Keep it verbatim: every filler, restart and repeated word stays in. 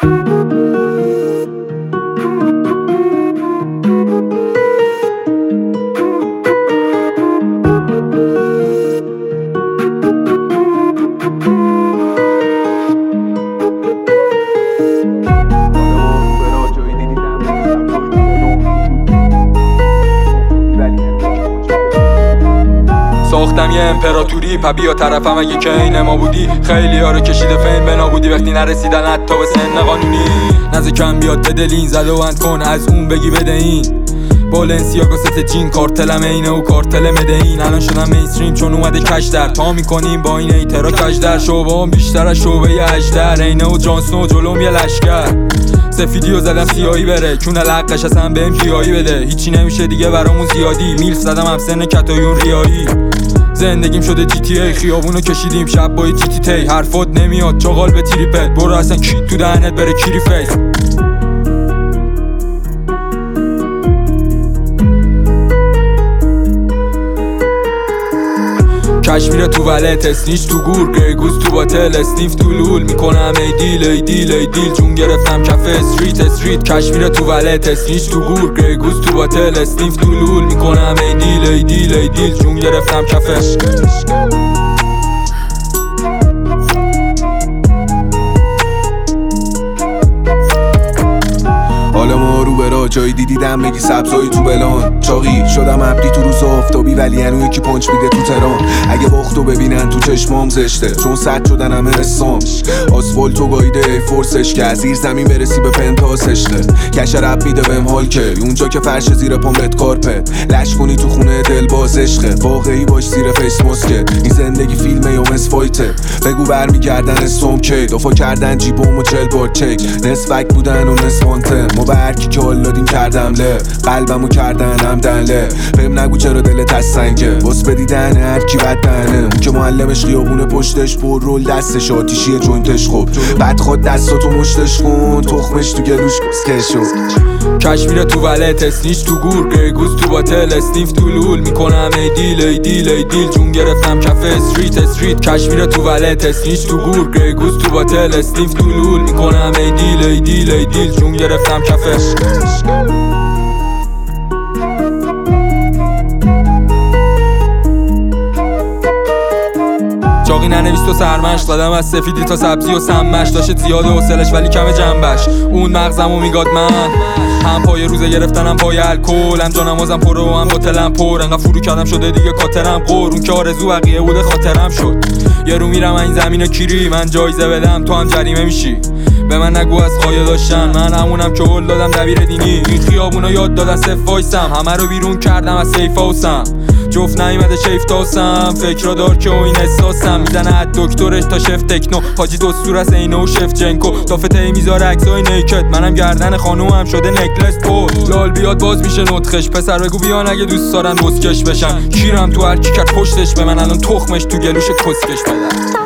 ساختم یه امپراتوری، پا بیا طرفم اگه که این ما بودی. خیلی ها رو کشیده فین به نابودی وقتی نرسیدن حتی به سن قانونی. نزد کم بیاد بدلین زده و اند کن از اون بگی بده این بالنسیاگا ست جین کارتلم اینه و کارتل مدهین. الان شدم مینستریم چون اومده کش در تا میکنیم با این ایترا کش در. شعبه هم بیشتر از شعبه اجدر، اینه و جانسنو جلوم یه لشکر. سفیدیو زدم سیاهی بره کون لقش اصلا بهم گیاهی بده. هیچی نمیشه دیگه برامون زیادی، میلف زدم هم سن کتایون ریایی. زندگیم شده جی تی ای، خیابونو کشیدیم شب با جی تی تی. حرفات نمیاد چاقال به تریپت، برو اصلا کی تو دهنت بره کیری فیس. کشمیر تو ولت، اسنیچ تو گور، گریگوز تو باتل، اسنیف تو لول. میکنم ای دیل ای دیل ای دیل جون گرفتم کف استریت استریت. کشمیر تو ولت، اسنیچ تو گور، گریگوز تو باتل، اسنیف تو لول. میکنم ای دیل ای دیل ای دیل جون گرفتم کف حالا ما رو برا جایی دیدیدم بگی سبزایی تو بلان. چاقی شدم عبدی تو روز آفتابی ولی هنو یکی پنچ میده تو تران. اگه باختو ببینن تو چشمام زشته چون سد شدن همه رسام. آسفالتو گایده ای فورسش که از زیر زمین برسی به پنتاس عشقه. کش رب میده بهم حال که اونجا که فرش زیر پام رد کارپت. لش کنی تو خونه دل باز عشقه، واقعی باش زیر فیس ماسکه. این زندگی فیلمه یا مس فایته، بگو برمیگردن استوم کی. دفا کردن جیبوم و چل بار چک، نصفک بودن و نصفانته. ما به هرکی که حالادین کردم له، قلبمو کردن همدن له. بهم نگو چرا دلت از سنگه، باز بدیدن هرکی بدنه. اون که معلمش خیابونه پشتش پر رول دستش آتیشیه جوینتش. خب بعد خود دستاتو مشتش کن، تخمش تو گلوش کسکشو. کشمیر تو ولت، اسنیچ تو گور، گریگوز تو باتل، اسنیف تو لول. میکنم ای دیل ای دیل ای دیل جون گرفتم کف استریت استریت. کشمیر تو ولت، اسنیچ تو گور، گریگوز تو باتل، اسنیف تو لول. میکنم ای دیل ای دیل ای دیل جون گرفتم کف چاقی ننویس تو سرمش، زدم از سفیدی تا سبزی و سمش. داشت زیاده حوصلش ولی کم جنبش، اون مغزمو میگاد من. هم پای روزه گرفتن هم پای الکل، هم جانم وزم پر و هم باطلم پر. انقدر فرو کردم شده دیگه کاترم قرون که آرزو بقیه بوده خاطرم شد. یه رو میرم این زمین کیری، من جایزه بدم تو هم جریمه میشی. به من نگو از قایه داشتن، من همونم که هل دادم دبیر دینی. این خیابونا یاد دادن صف وایسم، همه رو بیرون کردم از سیف هاوسم. جفت نیومده شیف تاسم، فکر دار که این احساسم. میزنه از دکترش تا شف تکنو، حاجی دستور از اینو و شف جنکو. دافته میذاره عکسای نیکت، منم گردن خانومم شده نکلس پول. لال بیاد باز میشه نطخش، پسر بگو بیان اگه دوست دارن بسکش بشن. کیرم تو هر کی کرد پشتش به من، الان تخمش تو گلوش کسکش بدن.